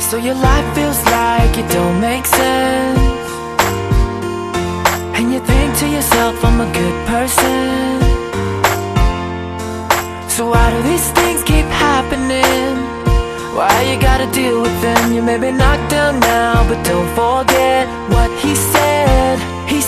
So your life feels like it don't make sense, and you think to yourself, I'm a good person. So why do these things keep happening? Why you gotta deal with them? You may be knocked down now, but don't forget what he said.